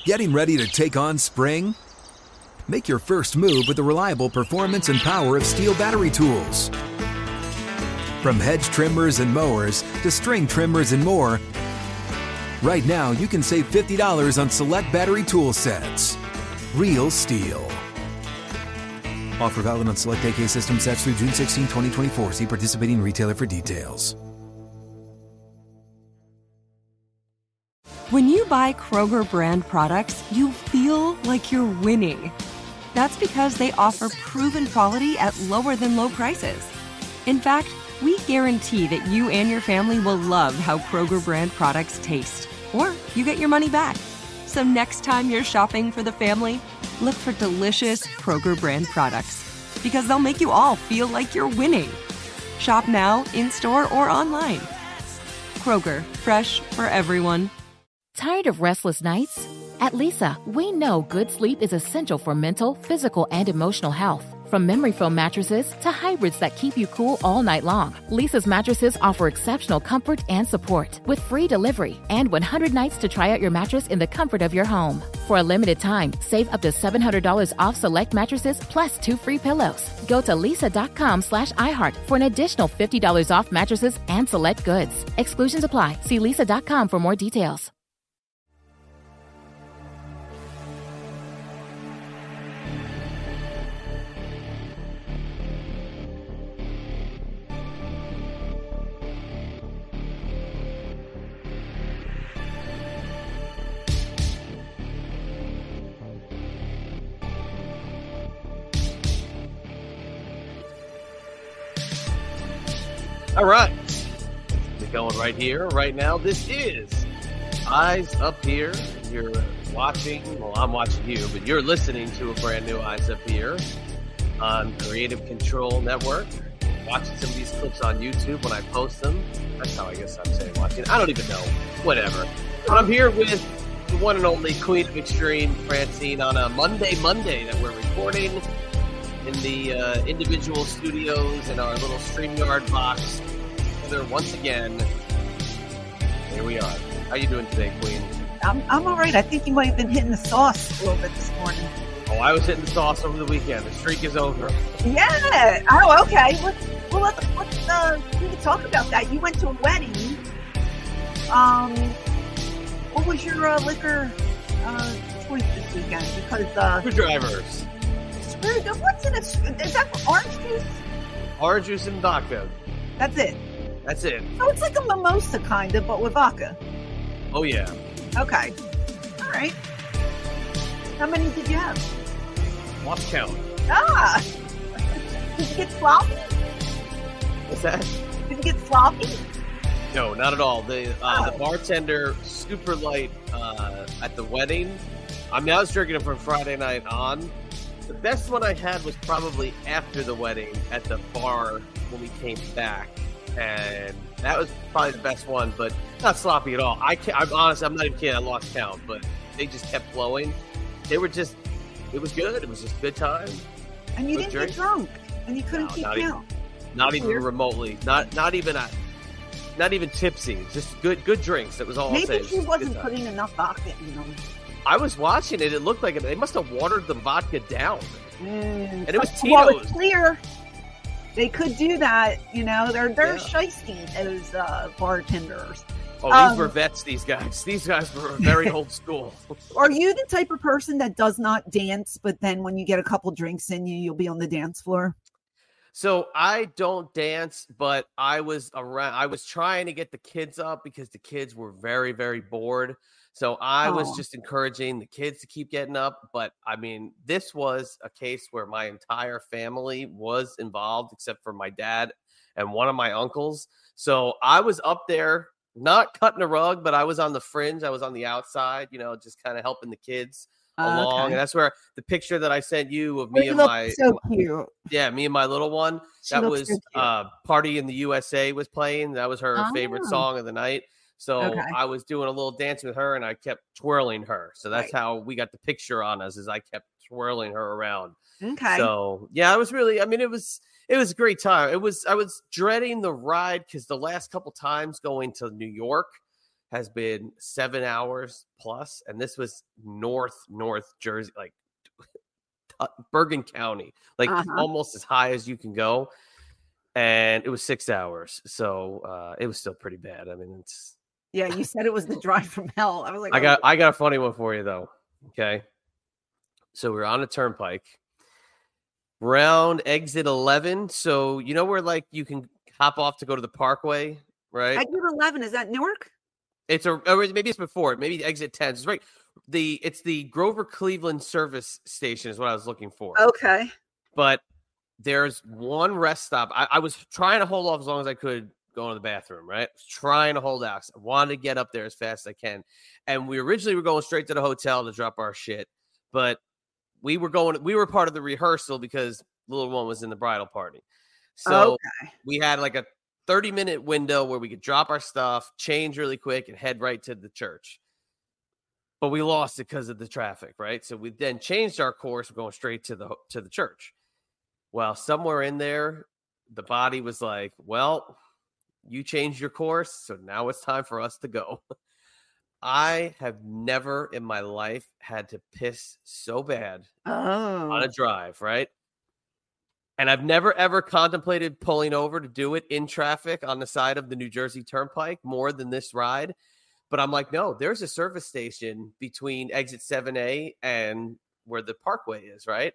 Getting ready to take on spring? Make your first move with the reliable performance and power of Steel battery tools. From hedge trimmers and mowers to string trimmers and more, right now you can save $50 on select battery tool sets. Real Steel. Offer valid on select AK system sets through June 16, 2024. See participating retailer for details. When you buy Kroger brand products, you feel like you're winning. That's because they offer proven quality at lower than low prices. In fact, we guarantee that you and your family will love how Kroger brand products taste, or you get your money back. So next time you're shopping for the family, look for delicious Kroger brand products, because they'll make you all feel like you're winning. Shop now, in-store, or online. Kroger, fresh for everyone. Tired of restless nights? At Leesa, we know good sleep is essential for mental, physical, and emotional health. From memory foam mattresses to hybrids that keep you cool all night long, Leesa's mattresses offer exceptional comfort and support with free delivery and 100 nights to try out your mattress in the comfort of your home. For a limited time, save up to $700 off select mattresses plus 2 free pillows. Go to leesa.com/iHeart for an additional $50 off mattresses and select goods. Exclusions apply. See leesa.com for more details. All right, we're going right here, right now. This is Eyes Up Here. You're watching, well, I'm watching you, but you're listening to a brand new Eyes Up Here on Creative Control Network. Watching some of these clips on YouTube when I post them. That's how I guess I'm saying watching. I don't even know. Whatever. But I'm here with the one and only Queen of Extreme, Francine, on a Monday that we're recording in the individual studios in our little StreamYard box. Once again, here we are. How you doing today, Queen? I'm all right. I think you might have been hitting the sauce a little bit this morning. Oh, I was hitting the sauce over the weekend. The streak is over. Yeah. Oh, okay. Let's we can talk about that. You went to a wedding. What was your liquor choice this weekend? Because Screwdrivers. What's in it? Is that orange juice? Orange juice and vodka. That's it. That's it. So it's like a mimosa kind of, but with vodka. Oh yeah. Okay. All right. How many did you have? Lost count. Ah. Did you get sloppy? What's that? Did you get sloppy? No, not at all. The bartender, super light at the wedding. I was drinking it from Friday night on. The best one I had was probably after the wedding at the bar when we came back. And that was probably the best one, but not sloppy at all. I'm honest, I'm not even kidding. I lost count, but they just kept flowing. It was good. It was just a good time. And you didn't get drunk, and you couldn't keep count. Not even remotely. Not even tipsy. Just good drinks. That was all I'll say. Maybe she wasn't putting enough vodka in them. I was watching it. It looked like they must have watered the vodka down. And it was Tito's. Well, it's clear they could do that. You know, they're shiesty, those bartenders. Oh, these were vets, these guys. These guys were very old school. Are you the type of person that does not dance, but then when you get a couple drinks in you, you'll be on the dance floor? So I don't dance, but I was trying to get the kids up because the kids were very, very bored. So I was just encouraging the kids to keep getting up. But I mean, this was a case where my entire family was involved, except for my dad and one of my uncles. So I was up there, not cutting a rug, but I was on the fringe. I was on the outside, just kind of helping the kids along. Okay. And that's where the picture that I sent you of me and my so cute. Yeah, me and my little one. That was Party in the USA was playing. That was her favorite song of the night. So I was doing a little dance with her and I kept twirling her. So that's how we got the picture on us, is I kept twirling her around. Okay. So yeah, it was really, it was a great time. I was dreading the ride because the last couple times going to New York has been 7 hours plus, and this was North Jersey, like Bergen County, like almost as high as you can go, and it was 6 hours. So it was still pretty bad. I mean, it's you said it was the drive from hell. I was like, I got a funny one for you though. Okay, so we're on a turnpike, round exit 11. So you know where like you can hop off to go to the Parkway, right? Exit 11, is that Newark? Or maybe it's before it. Maybe exit 10. It's right. It's the Grover Cleveland service station is what I was looking for. Okay. But there's one rest stop. I was trying to hold off as long as I could going to the bathroom, right? I was trying to hold out. I wanted to get up there as fast as I can. And we originally were going straight to the hotel to drop our shit. But we were part of the rehearsal because little one was in the bridal party. So we had like a 30-minute window where we could drop our stuff, change really quick, and head right to the church. But we lost it because of the traffic, right? So we then changed our course. We're going straight to the church. Well, somewhere in there, the body was like, well, you changed your course, so now it's time for us to go. I have never in my life had to piss so bad on a drive, right? And I've never, ever contemplated pulling over to do it in traffic on the side of the New Jersey Turnpike more than this ride. But I'm like, no, there's a service station between exit 7A and where the Parkway is, right?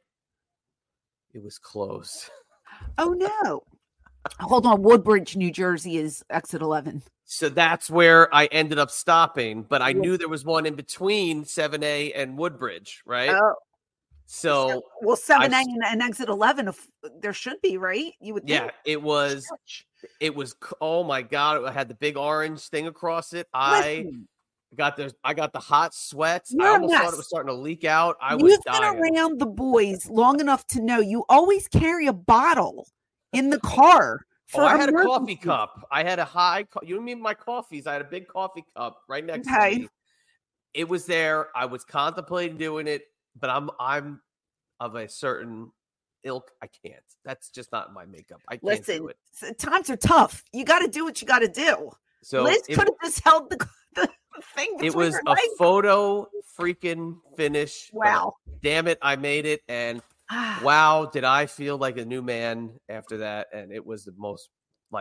It was closed. Oh, no. Hold on. Woodbridge, New Jersey is exit 11. So that's where I ended up stopping. But I knew there was one in between 7A and Woodbridge, right? Oh. So 7A and exit 11, there should be, right? You would think. Yeah, it was. Oh my God! It had the big orange thing across it. I got the hot sweats. I almost thought it was starting to leak out. You've been around the boys long enough to know you always carry a bottle in the car. I had a coffee cup. I had a you mean my coffees? I had a big coffee cup right next to me. It was there. I was contemplating doing it. But I'm of a certain ilk. I can't. That's just not my makeup. I can't do it. Times are tough. You got to do what you got to do. So Liz could have just held the thing. It was a photo freaking finish. Wow. Damn it. I made it. And wow, did I feel like a new man after that. And it was the most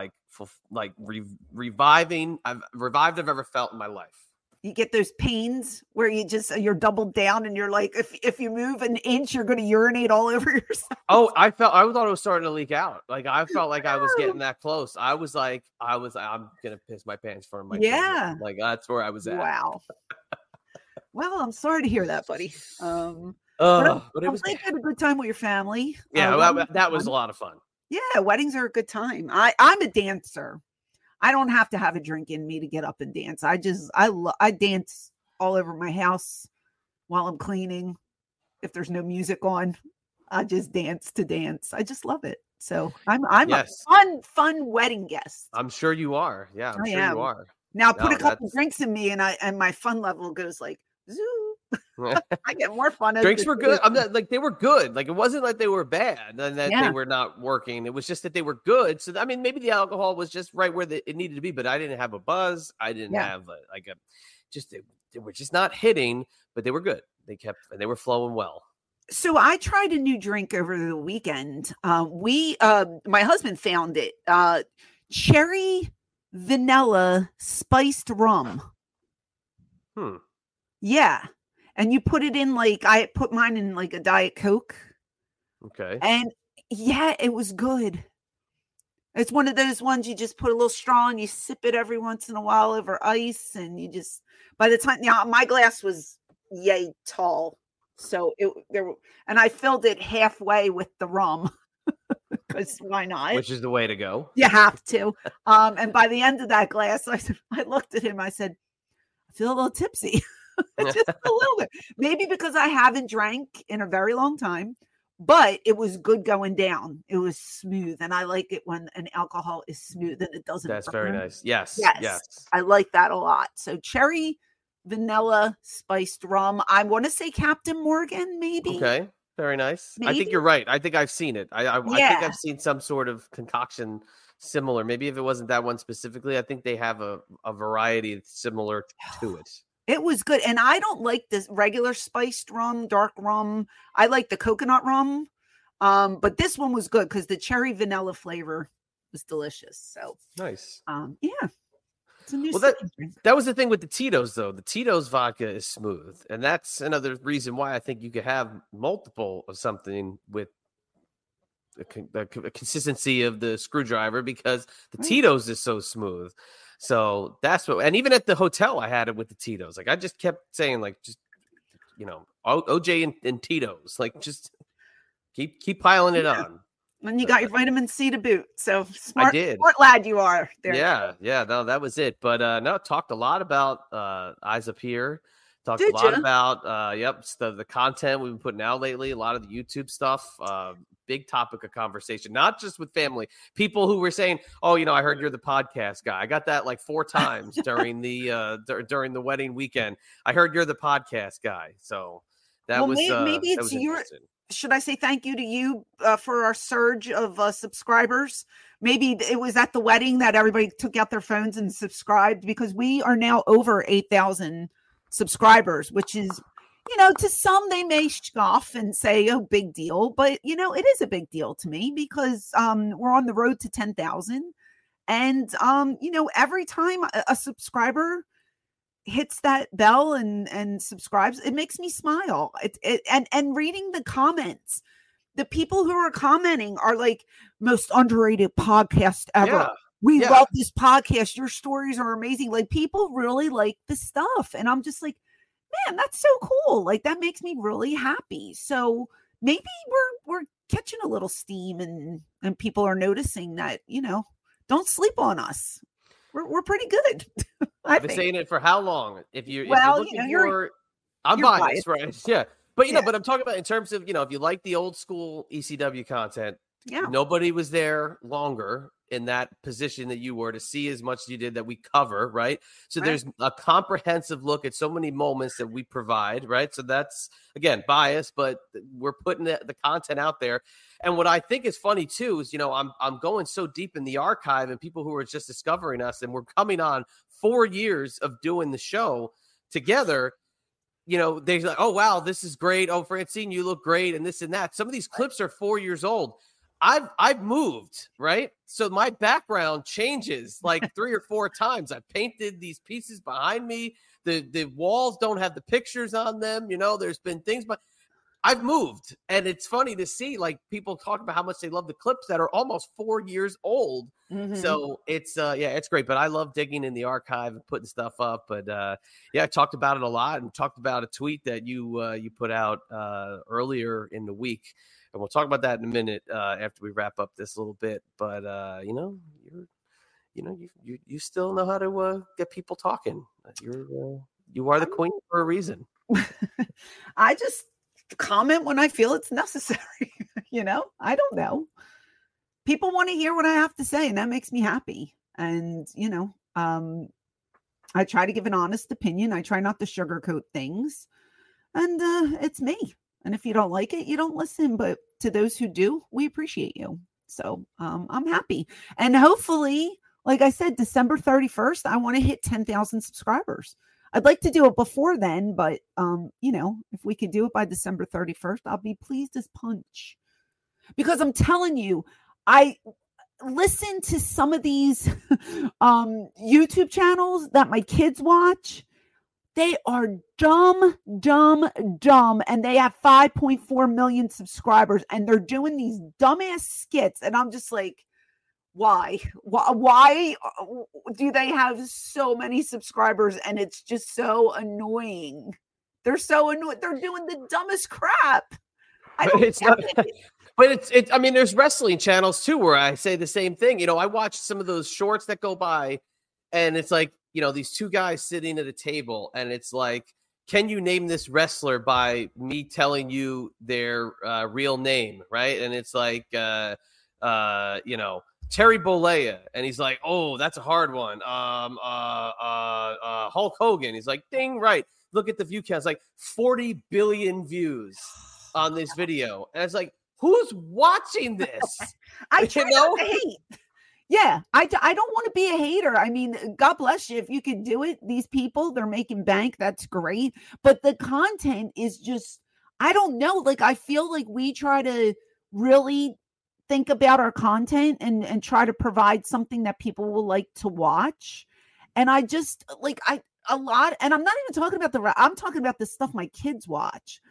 reviving I've ever felt in my life. You get those pains where you're doubled down and you're like, if you move an inch, you're going to urinate all over yourself. Oh, I thought it was starting to leak out. Like I felt like I was getting that close. I'm going to piss my pants for my children. Like that's where I was at. Wow. Well, I'm sorry to hear that, buddy. But it was like you had a good time with your family. Yeah, that was a lot of fun. Yeah, weddings are a good time. I'm a dancer. I don't have to have a drink in me to get up and dance. I dance all over my house while I'm cleaning. If there's no music on, I just dance to dance. I just love it. So I'm a fun wedding guest. I'm sure you are. Yeah, I'm sure you are. Now put a couple drinks in me and my fun level goes like zoo. I get more fun. Drinks were good. They were good. Like it wasn't like they were bad and that they were not working. It was just that they were good. So I mean, maybe the alcohol was just right where it needed to be. But I didn't have a buzz. I didn't have they were just not hitting. But they were good. They were flowing well. So I tried a new drink over the weekend. My husband found it. Cherry vanilla spiced rum. Yeah. And you put it in I put mine in a Diet Coke. Okay. And yeah, it was good. It's one of those ones you just put a little straw and you sip it every once in a while over ice. And you just, by the time, my glass was yay tall. So and I filled it halfway with the rum. Because why not? Which is the way to go. You have to. And by the end of that glass, I looked at him. I said, I feel a little tipsy. Just a little bit. Maybe because I haven't drank in a very long time, but it was good going down. It was smooth. And I like it when an alcohol is smooth and it doesn't. That's very nice. Yes. I like that a lot. So cherry, vanilla, spiced rum. I want to say Captain Morgan, maybe. Okay. Very nice. Maybe? I think you're right. I think I've seen it. I think I've seen some sort of concoction similar. Maybe if it wasn't that one specifically, I think they have a variety similar to it. It was good. And I don't like this regular spiced rum, dark rum. I like the coconut rum. But this one was good because the cherry vanilla flavor was delicious. So nice. Yeah. It's a new that was the thing with the Tito's, though. The Tito's vodka is smooth. And that's another reason why I think you could have multiple of something with the consistency of the screwdriver, because the Tito's is so smooth. So that's what, and even at the hotel, I had it with the Tito's. Like, I just kept saying, like, just, OJ and Tito's, like, just keep piling it on. And you got your vitamin C to boot. So smart, I did. Smart lad you are there. Yeah. No, that was it. But no, talked a lot about Eyes Up Here. Talked a lot about the content we've been putting out lately, a lot of the YouTube stuff. Big topic of conversation, not just with family. People who were saying, "Oh, I heard you're the podcast guy." I got that like 4 times during the wedding weekend. I heard you're the podcast guy. So that was maybe it's your. Should I say thank you to you for our surge of subscribers? Maybe it was at the wedding that everybody took out their phones and subscribed, because we are now over 8,000 subscribers, which is, to some they may scoff and say, oh, big deal. But, it is a big deal to me, because we're on the road to 10,000. And, every time a subscriber hits that bell and subscribes, it makes me smile. And reading the comments, the people who are commenting are like, most underrated podcast ever. We love this podcast. Your stories are amazing. Like, people really like the stuff. And I'm just like, man, that's so cool. Like, that makes me really happy. So maybe we're catching a little steam, and people are noticing that, don't sleep on us. We're pretty good. I've been saying it for how long? I'm biased, biased, right? Yeah. But, but I'm talking about in terms of, if you like the old school ECW content, nobody was there longer in that position that you were to see as much as you did that we cover, right? So there's a comprehensive look at so many moments that we provide, right? So that's, again, biased, but we're putting the content out there. And what I think is funny too is, I'm going so deep in the archive, and people who are just discovering us, and we're coming on 4 years of doing the show together. They're like, oh, wow, this is great. Oh, Francine, you look great. And this and that. Some of these clips are 4 years old. I've moved, right? So my background changes like 3 or 4 times. I painted these pieces behind me. The walls don't have the pictures on them. There's been things, but I've moved. And it's funny to see like people talk about how much they love the clips that are almost 4 years old. Mm-hmm. So it's it's great. But I love digging in the archive and putting stuff up. But I talked about it a lot, and talked about a tweet that you put out earlier in the week. And we'll talk about that in a minute after we wrap up this little bit. But you still know how to get people talking. You are the queen for a reason. I just comment when I feel it's necessary. I don't know. People want to hear what I have to say, and that makes me happy. And I try to give an honest opinion. I try not to sugarcoat things, and it's me. And if you don't like it, you don't listen. But to those who do, we appreciate you. So I'm happy. And hopefully, like I said, December 31st, I want to hit 10,000 subscribers. I'd like to do it before then, but, if we could do it by December 31st, I'll be pleased as punch. Because I'm telling you, I listen to some of these YouTube channels that my kids watch. They are dumb, and they have 5.4 million subscribers, and they're doing these dumbass skits. And I'm just like, why do they have so many subscribers? And it's just so annoying. They're so annoying. They're doing the dumbest crap. But there's wrestling channels too, where I say the same thing. I watch some of those shorts that go by, and it's like, these 2 guys sitting at a table, and it's like, can you name this wrestler by me telling you their real name, right? And it's like, Terry Bollea, and he's like, oh, that's a hard one. Hulk Hogan, he's like, ding, right. Look at the view count. It's like 40 billion views on this video, and it's like, who's watching this? I try not to hate. Yeah, I don't want to be a hater. I mean, God bless you if you could do it. These people, they're making bank. That's great. But the content is just, I don't know. Like, I feel like we try to really think about our content and try to provide something that people will like to watch. And I just like, a lot, and I'm not even talking about I'm talking about the stuff my kids watch.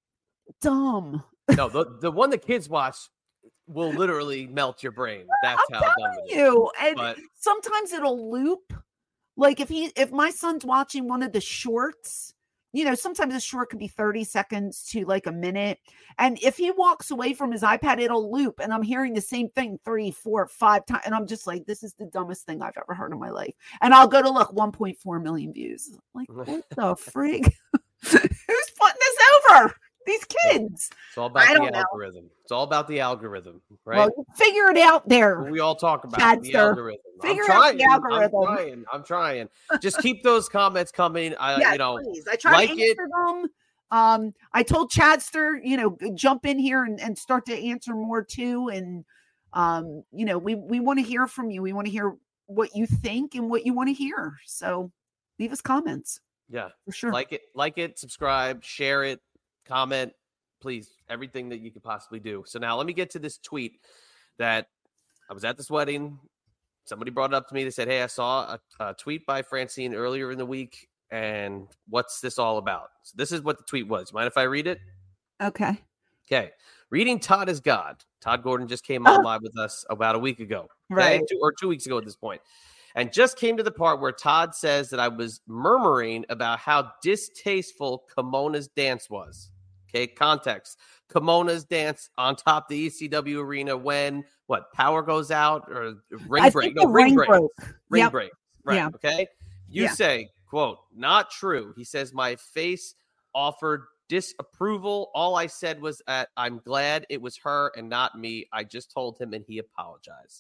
Dumb. No, the one the kids watch will literally melt your brain. That's I'm how dumb telling it is. you. And But sometimes it'll loop. Like if my son's watching one of the shorts, you know, sometimes a short could be 30 seconds to like a minute. And if he walks away from his iPad, it'll loop. And I'm hearing the same thing 3, 4, 5 times. And I'm just like, this is the dumbest thing I've ever heard in my life. And I'll go to look, 1.4 million views. Like, what the frig? Who's putting this over? These kids. It's all about the algorithm. It's all about the algorithm, right? Well, figure it out there. We all talk about the Chadster. algorithm. Figure out the algorithm. I'm trying. Just keep those comments coming. Please. I try to answer them. I told Chadster, you know, jump in here and start to answer more too. And you know, we want to hear from you. We want to hear what you think and what you want to hear. So leave us comments. Yeah, for sure. Like it, subscribe, share it, comment, please. Everything that you could possibly do. So now let me get to this tweet that I was at this wedding. Somebody brought it up to me. They said, hey, I saw a tweet by Francine earlier in the week. And what's this all about? So this is what the tweet was. Mind if I read it? Okay. Okay. Reading Todd is God. Todd Gordon just came on live with us about a week ago. Right. 2 weeks ago at this point. And just came to the part where Todd says that I was murmuring about how distasteful Kimona's dance was. Okay, context. Kimona's dance on top of the ECW arena when power goes out or ring break. No, ring break. Ring break. Right. Yeah. Okay. You say, quote, not true. He says, my face offered disapproval. All I said was that I'm glad it was her and not me. I just told him and he apologized.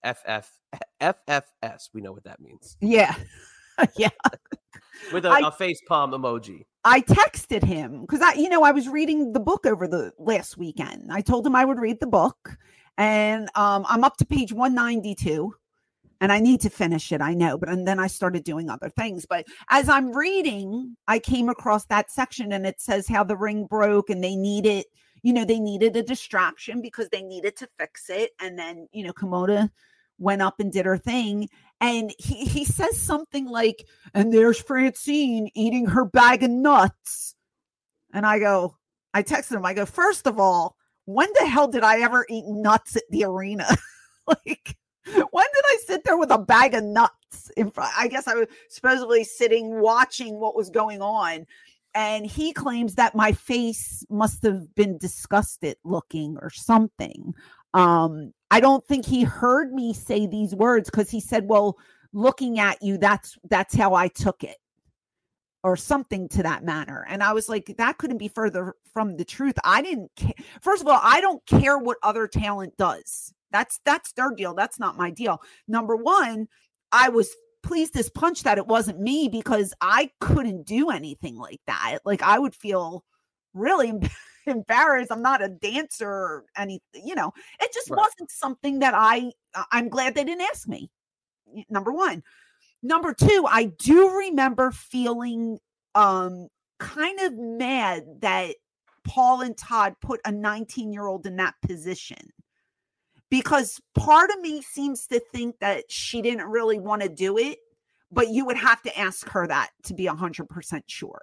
FFS. We know what that means. Yeah. Yeah. With a face palm emoji. I texted him because I was reading the book over the last weekend. I told him I would read the book, and I'm up to page 192, and I need to finish it. I know, and then I started doing other things. But as I'm reading, I came across that section, and it says how the ring broke, and they needed a distraction because they needed to fix it, and then Kimona went up and did her thing. And he says something like, and there's Francine eating her bag of nuts. And I texted him, I go, first of all, when the hell did I ever eat nuts at the arena? Like, when did I sit there with a bag of nuts in front? I guess I was supposedly sitting watching what was going on. And he claims that my face must have been disgusted looking or something. I don't think he heard me say these words because he said, well, looking at you, that's how I took it, or something to that manner. And I was like, that couldn't be further from the truth. I didn't care. First of all, I don't care what other talent does. That's their deal. That's not my deal. Number one, I was pleased as punch that it wasn't me because I couldn't do anything like that. Like, I would feel really embarrassed. I'm not a dancer or anything, it just wasn't something that I'm glad they didn't ask me. Number one. Number two, I do remember feeling kind of mad that Paul and Todd put a 19-year-old in that position, because part of me seems to think that she didn't really want to do it, but you would have to ask her that to be 100% sure.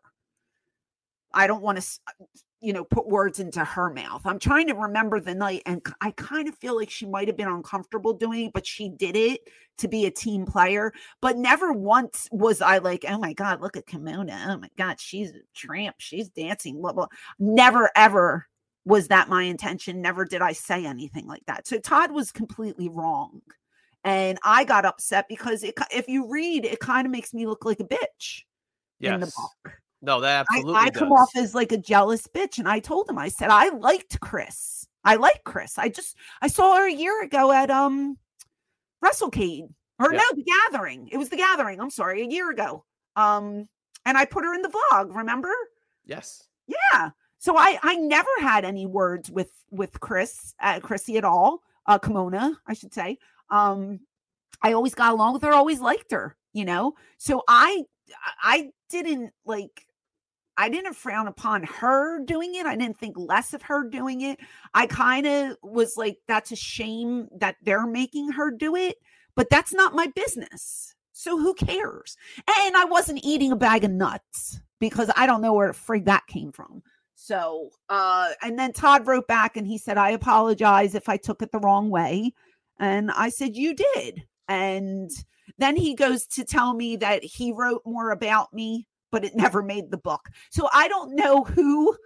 I don't want to, put words into her mouth. I'm trying to remember the night, and I kind of feel like she might have been uncomfortable doing it, but she did it to be a team player. But never once was I like, oh my God, look at Kimona. Oh my God, she's a tramp. She's dancing. Blah, blah. Never, ever was that my intention. Never did I say anything like that. So Todd was completely wrong. And I got upset because if you read, it kind of makes me look like a bitch in the book. No, that absolutely I come off as like a jealous bitch. And I told him, I said, I liked Chris. I like Chris. I saw her a year ago at WrestleCade. The Gathering. It was the Gathering. I'm sorry, a year ago. And I put her in the vlog, remember? Yes. Yeah. So I never had any words with Chrissy at all. Kimona, I should say. I always got along with her, always liked her, So I didn't frown upon her doing it. I didn't think less of her doing it. I kind of was like, that's a shame that they're making her do it, but that's not my business. So who cares? And I wasn't eating a bag of nuts because I don't know where the frig that came from. So, and then Todd wrote back and he said, I apologize if I took it the wrong way. And I said, you did. And then he goes to tell me that he wrote more about me, but it never made the book. So I don't know who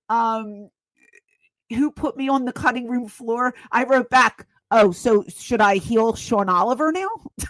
put me on the cutting room floor. I wrote back, oh, so should I heal Sean Oliver now?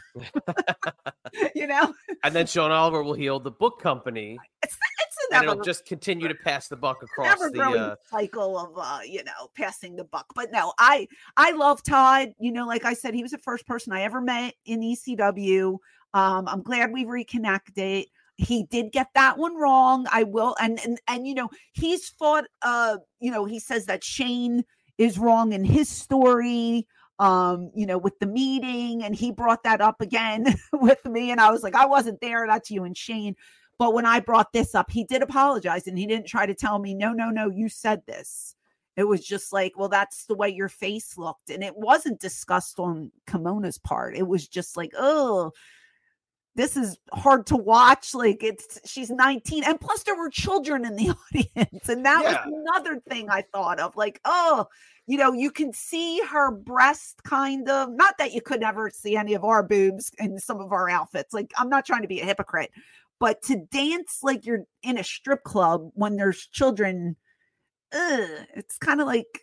And then Sean Oliver will heal the book company. And it'll just continue to pass the buck across the cycle of passing the buck. But no, I love Todd. Like I said, he was the first person I ever met in ECW. I'm glad we reconnected. He did get that one wrong. I will, and he's fought. He says that Shane is wrong in his story. With the meeting, and he brought that up again with me, and I was like, I wasn't there. That's you and Shane. But when I brought this up, he did apologize, and he didn't try to tell me, no, you said this. It was just like, well, that's the way your face looked. And it wasn't discussed on Kimona's part. It was just like, oh, this is hard to watch. Like she's 19. And plus there were children in the audience. And that was another thing I thought of, like, oh, you can see her breast kind of, not that you could never see any of our boobs in some of our outfits. Like, I'm not trying to be a hypocrite, but to dance like you're in a strip club when there's children, it's kind of like,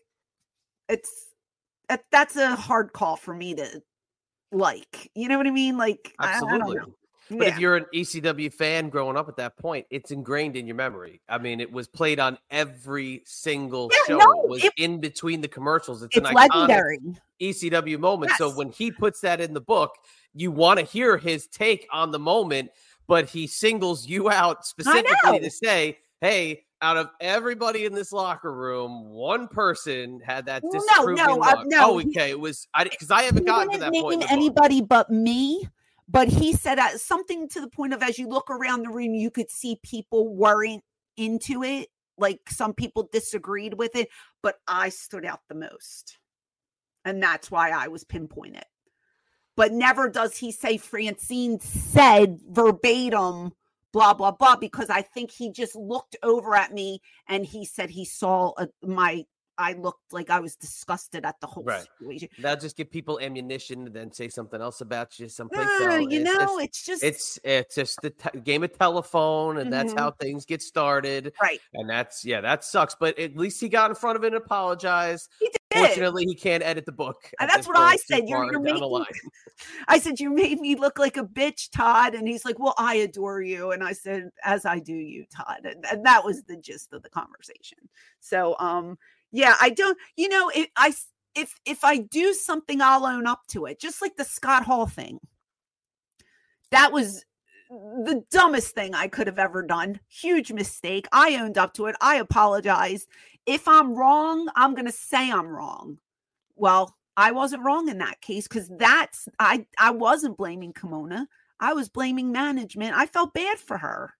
that's a hard call for me to like, you know what I mean? Like, absolutely. I don't know. But if you're an ECW fan growing up at that point, it's ingrained in your memory. I mean, it was played on every single show. It was in between the commercials. It's an legendary ECW moment. Yes. So when he puts that in the book, you want to hear his take on the moment, but he singles you out specifically to say, hey, out of everybody in this locker room, one person had that disapproving look. No. Oh, okay. It was because I haven't gotten to that point. Anybody but me. But he said something to the point of, as you look around the room, you could see people weren't into it. Like some people disagreed with it, but I stood out the most. And that's why I was pinpointed. But never does he say Francine said verbatim, blah, blah, blah, because I think he just looked over at me and he said he saw I looked like I was disgusted at the whole situation. That'll just give people ammunition to then say something else about you someplace else. It's just the game of telephone, and that's how things get started. Right. And that sucks. But at least he got in front of it and apologized. He did. Fortunately, he can't edit the book. And that's what I said. You're making, I said, you made me look like a bitch, Todd. And he's like, well, I adore you. And I said, as I do you, Todd. And that was the gist of the conversation. So, yeah, I don't, if I do something, I'll own up to it. Just like the Scott Hall thing. That was the dumbest thing I could have ever done. Huge mistake. I owned up to it. I apologized. If I'm wrong, I'm going to say I'm wrong. Well, I wasn't wrong in that case because I wasn't blaming Kimona. I was blaming management. I felt bad for her.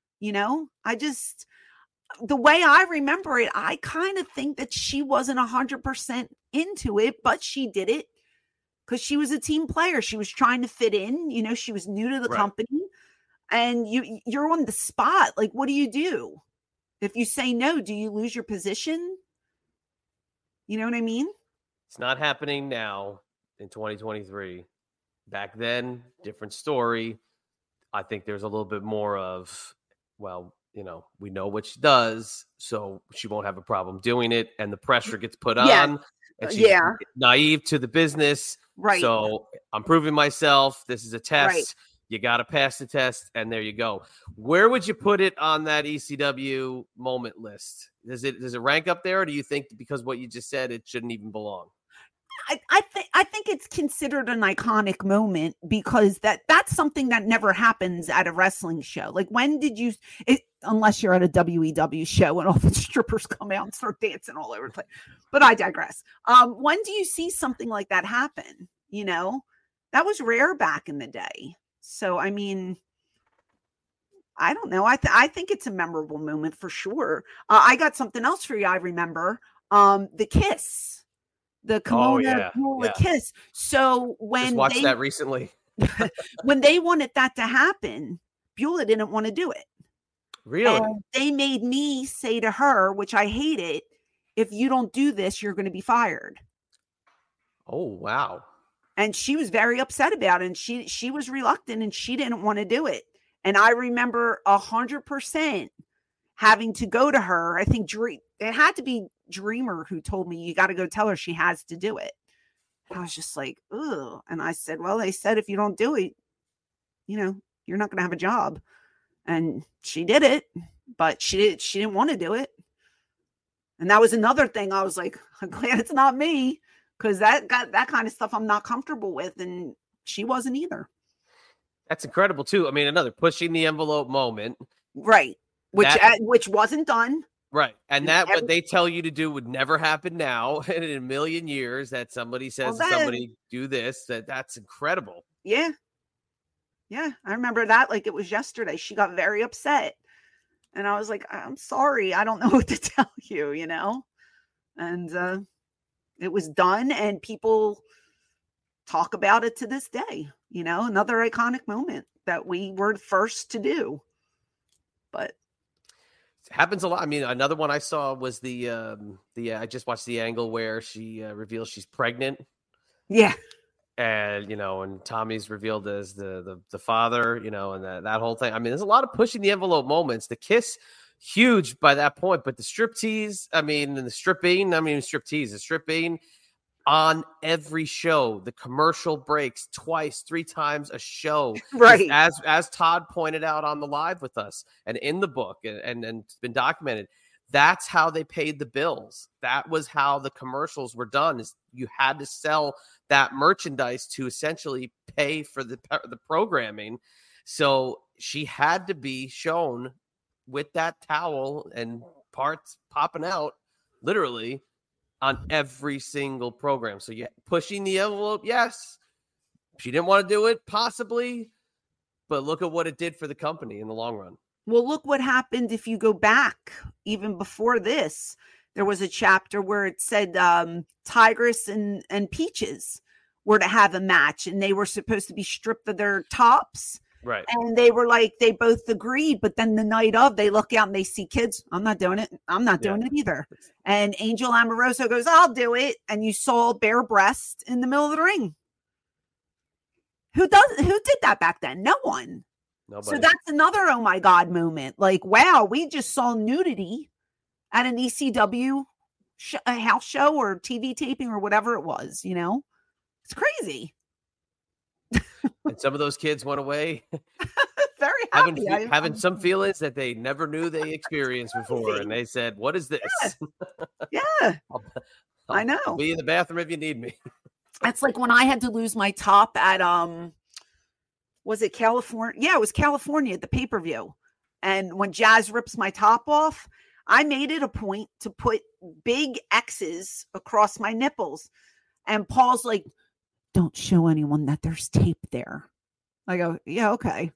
The way I remember it, I kind of think that she wasn't 100% into it, but she did it because she was a team player. She was trying to fit in. She was new to the company, and you're on the spot. Like, what do you do? If you say no, do you lose your position? You know what I mean? It's not happening now in 2023. Back then, different story. I think there's a little bit more of, well, we know what she does, so she won't have a problem doing it. And the pressure gets put on. And she's naive to the business. Right. So I'm proving myself. This is a test. Right. You got to pass the test. And there you go. Where would you put it on that ECW moment list? Does it rank up there? Or do you think because what you just said, it shouldn't even belong? I think it's considered an iconic moment because that's something that never happens at a wrestling show. Like, when did you, unless you're at a WEW show and all the strippers come out and start dancing all over the place. But I digress. When do you see something like that happen? That was rare back in the day. So, I mean, I don't know. I think it's a memorable moment for sure. I got something else for you. I remember the kiss, the Kimona Beulah kiss. So when just watched that recently, when they wanted that to happen, Beulah didn't want to do it. Really? And they made me say to her, which I hated, if you don't do this, you're going to be fired. Oh, wow. And she was very upset about it. And she was reluctant and she didn't want to do it. And I remember 100% having to go to her. I think it had to be Dreamer who told me, you got to go tell her she has to do it. And I was just like, ugh. And I said, well, they said, if you don't do it, you know, you're not going to have a job. And she did it, but she didn't want to do it. And that was another thing. I was like, I'm glad it's not me, because that kind of stuff I'm not comfortable with. And she wasn't either. That's incredible too. I mean, another pushing the envelope moment. Right. Which wasn't done. Right. And that what they tell you to do would never happen now in a million years, that somebody says to somebody, do this, that's incredible. Yeah. Yeah. I remember that like it was yesterday. She got very upset. And I was like, I'm sorry. I don't know what to tell you, you know? And it was done. And people talk about it to this day, you know, another iconic moment that we were the first to do. But it happens a lot. I mean, another one I saw was I just watched the angle where she reveals she's pregnant. Yeah. And, you know, and Tommy's revealed as the father, you know, and that whole thing. I mean, there's a lot of pushing the envelope moments. The kiss, huge by that point, but the striptease, the stripping on every show, the commercial breaks twice, 3 times a show. Right. As Todd pointed out on the live with us and in the book and it's been documented. That's how they paid the bills. That was how the commercials were done. Is you had to sell that merchandise to essentially pay for the programming. So she had to be shown with that towel and parts popping out literally on every single program. So yeah, pushing the envelope. Yes. She didn't want to do it possibly, but look at what it did for the company in the long run. Well, look what happened if you go back even before this. There was a chapter where it said Tigress and Peaches were to have a match, and they were supposed to be stripped of their tops. Right. And they were like, they both agreed. But then the night of, they look out and they see kids. I'm not doing it. I'm not doing it either. And Angel Amoroso goes, I'll do it. And you saw bare breast in the middle of the ring. Who did that back then? No one. Nobody. So that's another oh my God moment. Like, wow, we just saw nudity at an ECW a house show or TV taping or whatever it was, you know? It's crazy. And some of those kids went away very happy. having some feelings that they never knew they experienced before. And they said, what is this? Yeah. I know. I'll be in the bathroom if you need me. That's like when I had to lose my top at, was it California? Yeah, it was California at the pay-per-view. And when Jazz rips my top off, I made it a point to put big X's across my nipples. And Paul's like, don't show anyone that there's tape there. I go, yeah, okay.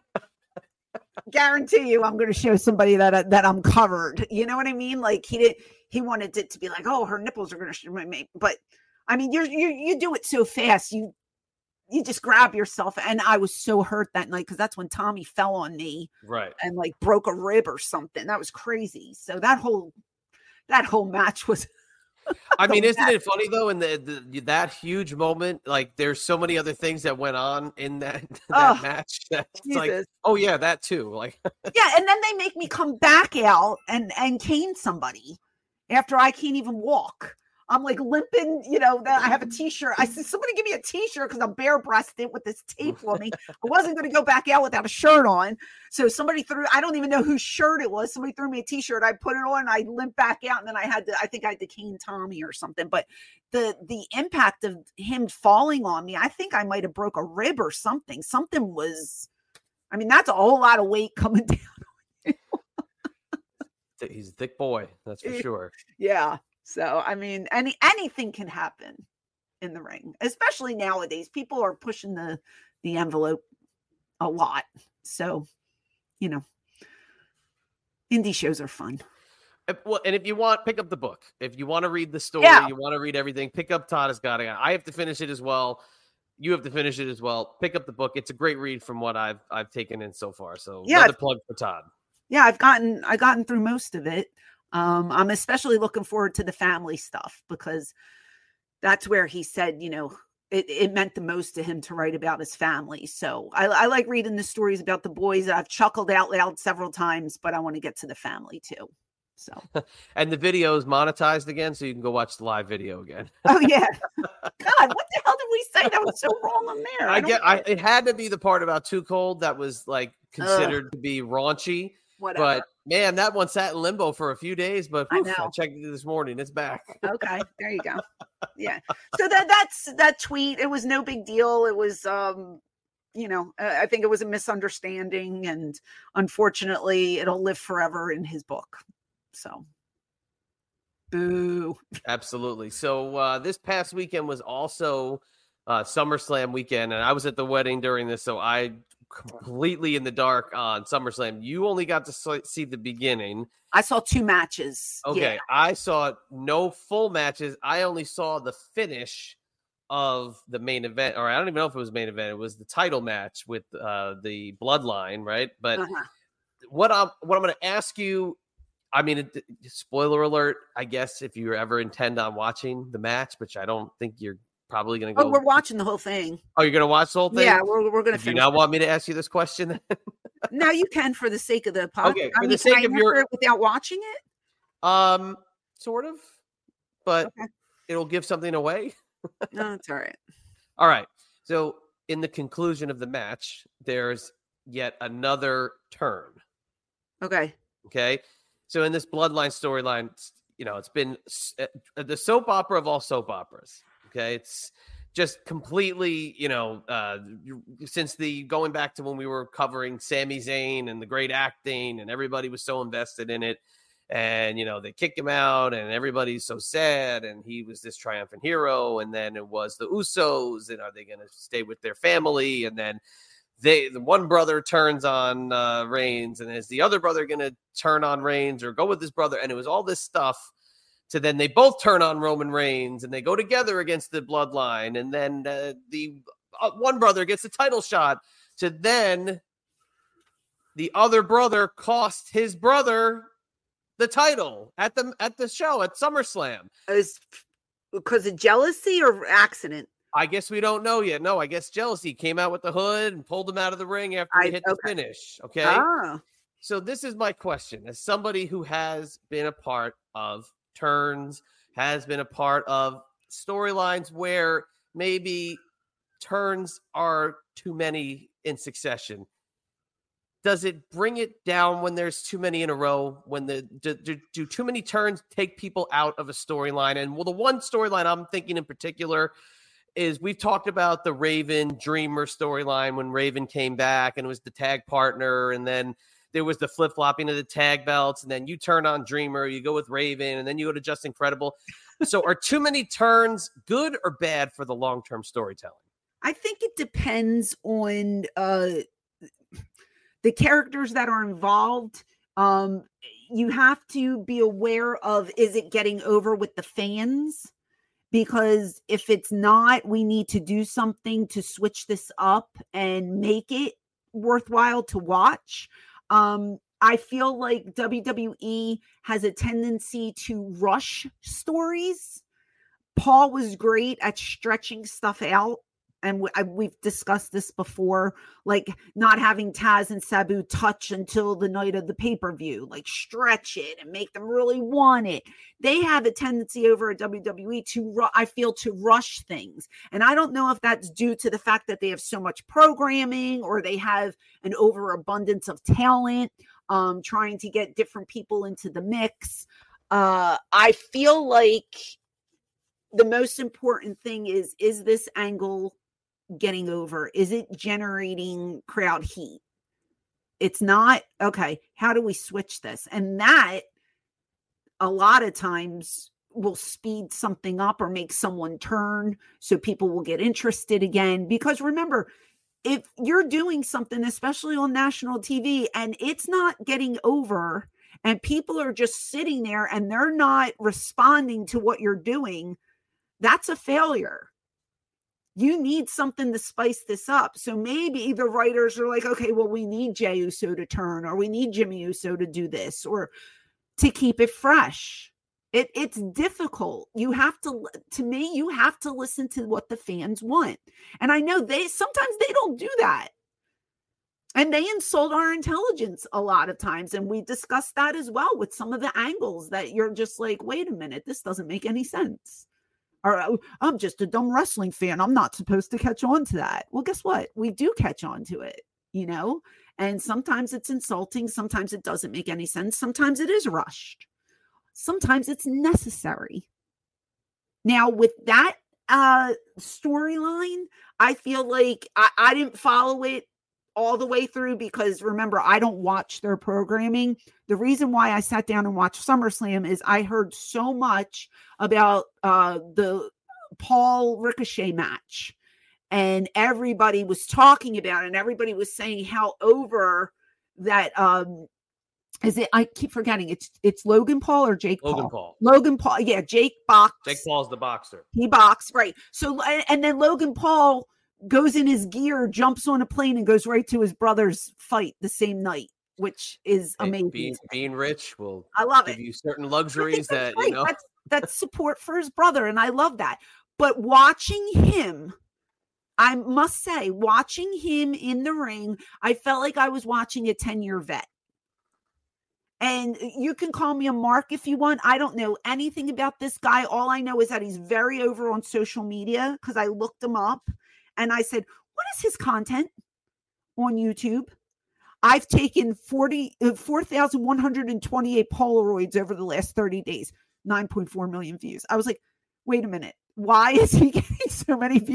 Guarantee you I'm going to show somebody that I'm covered. You know what I mean? Like he wanted it to be like, oh, her nipples are going to show me. But I mean, you do it so fast. You just grab yourself. And I was so hurt that night because that's when Tommy fell on me. Right. And like broke a rib or something. That was crazy. So that whole match was. I mean, isn't it funny though? In that huge moment, like there's so many other things that went on in that match. That's like, oh yeah, that too. Like, yeah, and then they make me come back out and cane somebody after I can't even walk. I'm like limping, you know, that I have a t-shirt. I said, somebody give me a t-shirt because I'm bare breasted with this tape on me. I wasn't going to go back out without a shirt on. So somebody I don't even know whose shirt it was. Somebody threw me a t-shirt. I put it on, I limped back out. And then I think I had to cane Tommy or something. But the impact of him falling on me, I think I might've broke a rib or something. Something was, I mean, that's a whole lot of weight coming down. He's a thick boy. That's for sure. Yeah. So, I mean, anything can happen. in the ring, especially nowadays. People are pushing the envelope a lot. So, indie shows are fun. Well, and if you want, pick up the book. If you want to read the story, you want to read everything, pick up Todd Has Got It. I have to finish it as well. You have to finish it as well. Pick up the book. It's a great read from what I've taken in so far. So another plug for Todd. Yeah, I've gotten through most of it. I'm especially looking forward to the family stuff because that's where he said, it meant the most to him to write about his family. So I like reading the stories about the boys. I've chuckled out loud several times, but I want to get to the family too. So, and the video is monetized again, so you can go watch the live video again. Oh yeah, God, what the hell did we say that was so wrong on there? It had to be the part about Too Cold that was like considered to be raunchy. Whatever. But man, that one sat in limbo for a few days. But I checked it this morning; it's back. Okay, there you go. Yeah. So that's that tweet. It was no big deal. It was I think it was a misunderstanding, and unfortunately, it'll live forever in his book. So, boo. Absolutely. So this past weekend was also SummerSlam weekend, and I was at the wedding during this, so I completely in the dark on SummerSlam. You only got to see the beginning. I saw 2 matches. Okay, yeah. I saw no full matches. I only saw the finish of the main event, or I don't even know if it was main event. It was the title match with the Bloodline, right? But what I'm going to ask you. I mean, spoiler alert, I guess, if you ever intend on watching the match, which I don't think you're probably going to go. Oh, we're watching the whole thing. Oh, you're going to watch the whole thing? Yeah, we're going to finish. Do you not want me to ask you this question? No, you can for the sake of the podcast. Okay, for the sake of your... without watching it? Sort of, but it'll give something away. No, it's all right. All right. So in the conclusion of the match, there's yet another turn. Okay. So in this Bloodline storyline, it's been the soap opera of all soap operas. Okay. It's just completely, since going back to when we were covering Sami Zayn and the great acting and everybody was so invested in it. And, they kick him out and everybody's so sad. And he was this triumphant hero. And then it was the Usos. And are they going to stay with their family? And then the one brother turns on Reigns, and is the other brother going to turn on Reigns or go with his brother? And it was all this stuff to then they both turn on Roman Reigns and they go together against the Bloodline. And then the one brother gets a title shot to then the other brother cost his brother the title at the show at SummerSlam. It was because of jealousy or accident? I guess we don't know yet. No, I guess jealousy came out with the hood and pulled him out of the ring after he hit the finish. Okay. So this is my question. As somebody who has been a part of turns, has been a part of storylines where maybe turns are too many in succession, does it bring it down when there's too many in a row? When do too many turns take people out of a storyline? And the one storyline I'm thinking in particular is we've talked about the Raven Dreamer storyline when Raven came back and it was the tag partner. And then there was the flip-flopping of the tag belts. And then you turn on Dreamer, you go with Raven, and then you go to Just Incredible. So are too many turns good or bad for the long-term storytelling? I think it depends on the characters that are involved. You have to be aware of, is it getting over with the fans? Because if it's not, we need to do something to switch this up and make it worthwhile to watch. I feel like WWE has a tendency to rush stories. Paul was great at stretching stuff out. And we've discussed this before, like not having Taz and Sabu touch until the night of the pay-per-view, like stretch it and make them really want it. They have a tendency over at WWE to rush things. And I don't know if that's due to the fact that they have so much programming or they have an overabundance of talent, trying to get different people into the mix. I feel like the most important thing is this angle getting over? Is it generating crowd heat? It's not. Okay, how do we switch this? And that a lot of times will speed something up or make someone turn so people will get interested again. Because remember, if you're doing something, especially on national TV, and it's not getting over and people are just sitting there and they're not responding to what you're doing, that's a failure. You need something to spice this up. So maybe the writers are like, okay, well, we need Jey Uso to turn, or we need Jimmy Uso to do this, or to keep it fresh. It's difficult. You have to me, you have to listen to what the fans want. And I know sometimes they don't do that. And they insult our intelligence a lot of times. And we discussed that as well with some of the angles that you're just like, wait a minute, this doesn't make any sense. Or I'm just a dumb wrestling fan. I'm not supposed to catch on to that. Well, guess what? We do catch on to it, and sometimes it's insulting. Sometimes it doesn't make any sense. Sometimes it is rushed. Sometimes it's necessary. Now, with that storyline, I feel like I didn't follow it all the way through because, remember, I don't watch their programming. The reason why I sat down and watched SummerSlam is I heard so much about the Paul Ricochet match. And everybody was talking about it, and everybody was saying how over that is it? I keep forgetting. It's Logan Paul or Jake Paul? Logan Paul. Yeah, Jake boxed. Jake Paul's the boxer. He boxed, right. So, and then Logan Paul goes in his gear, jumps on a plane, and goes right to his brother's fight the same night, which is amazing. Being rich will give you certain luxuries that, that's support for his brother. And I love that. But watching him, I must say, watching him in the ring, I felt like I was watching a 10-year vet. And you can call me a mark if you want. I don't know anything about this guy. All I know is that he's very over on social media because I looked him up and I said, what is his content on YouTube? I've taken 4,128 Polaroids over the last 30 days, 9.4 million views. I was like, wait a minute. Why is he getting so many views?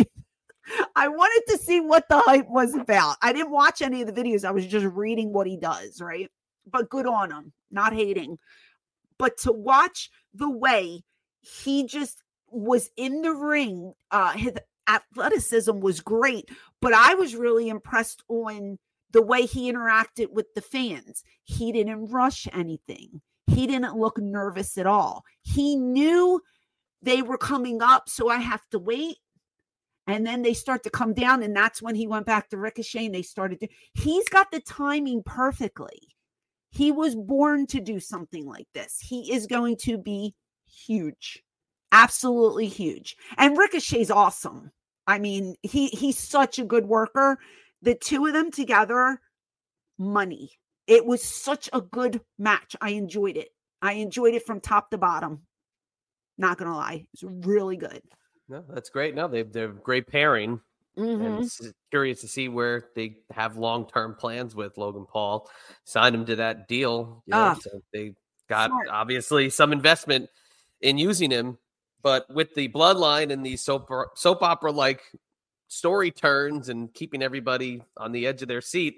I wanted to see what the hype was about. I didn't watch any of the videos. I was just reading what he does, right? But good on him, not hating. But to watch the way he just was in the ring, his athleticism was great. But I was really impressed on the way he interacted with the fans. He didn't rush anything. He didn't look nervous at all. He knew they were coming up, so I have to wait. And then they start to come down, and that's when he went back to Ricochet, and they started to. He's got the timing perfectly. He was born to do something like this. He is going to be huge. Absolutely huge. And Ricochet's awesome. I mean, he's such a good worker. The two of them together, money. It was such a good match. I enjoyed it. I enjoyed it from top to bottom. Not going to lie. It's really good. No, that's great. No, they're a great pairing. Mm-hmm. And it's curious to see where they have long-term plans with Logan Paul. Signed him to that deal. So they got obviously some investment in using him. But with the bloodline and these soap opera-like story turns and keeping everybody on the edge of their seat,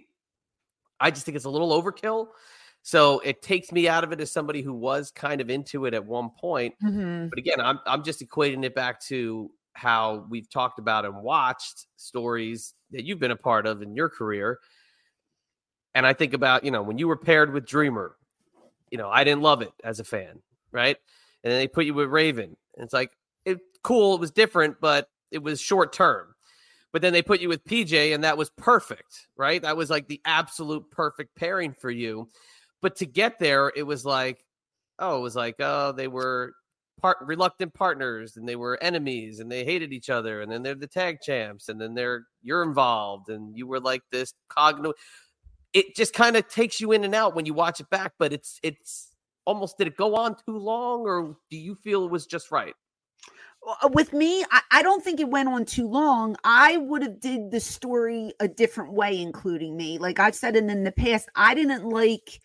I just think it's a little overkill. So it takes me out of it as somebody who was kind of into it at one point. Mm-hmm. But again, I'm just equating it back to how we've talked about and watched stories that you've been a part of in your career. And I think about, when you were paired with Dreamer, I didn't love it as a fan, right? And then they put you with Raven. And it's like, cool, it was different, but it was short term. But then they put you with PJ, and that was perfect, right? That was like the absolute perfect pairing for you. But to get there, it was like, they were reluctant partners, and they were enemies, and they hated each other, and then they're the tag champs, and then you're involved, and you were like this cognitive. It just kind of takes you in and out when you watch it back, but it's almost, did it go on too long, or do you feel it was just right? With me, I don't think it went on too long. I would have did the story a different way, including me. Like I've said in the past, I didn't like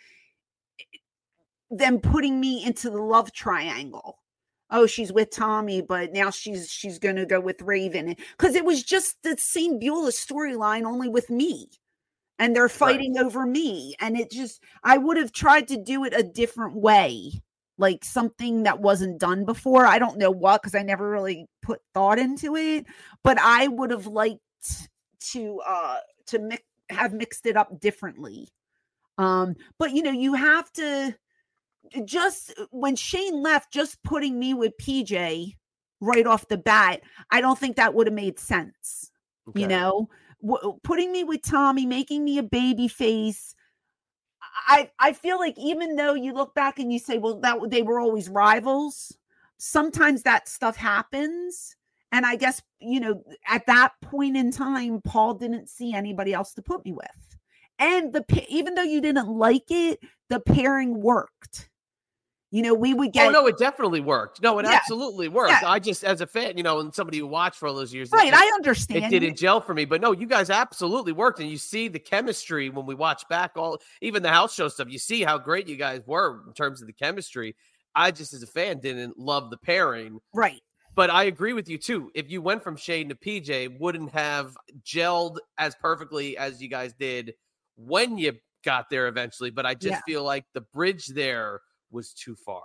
them putting me into the love triangle. Oh, she's with Tommy, but now she's going to go with Raven. Because it was just the same Beulah storyline, only with me. And they're fighting over me. And I would have tried to do it a different way. like something that wasn't done before. I don't know what, because I never really put thought into it, but I would have liked to have mixed it up differently. But you have to, just when Shane left, just putting me with PJ right off the bat, I don't think that would have made sense. Okay. Putting me with Tommy, making me a baby face. I feel like even though you look back and you say, well, that they were always rivals, sometimes that stuff happens. And I guess, at that point in time, Paul didn't see anybody else to put me with. And even though you didn't like it, the pairing worked. We would get. Oh, no, it definitely worked. No, it absolutely worked. Yeah. I just, as a fan, and somebody who watched for all those years. Right, I understand. It didn't gel for me. But no, you guys absolutely worked. And you see the chemistry when we watch back even the house show stuff. You see how great you guys were in terms of the chemistry. I just, as a fan, didn't love the pairing. Right. But I agree with you, too. If you went from Shane to PJ, wouldn't have gelled as perfectly as you guys did when you got there eventually. But I just feel like the bridge there was too far.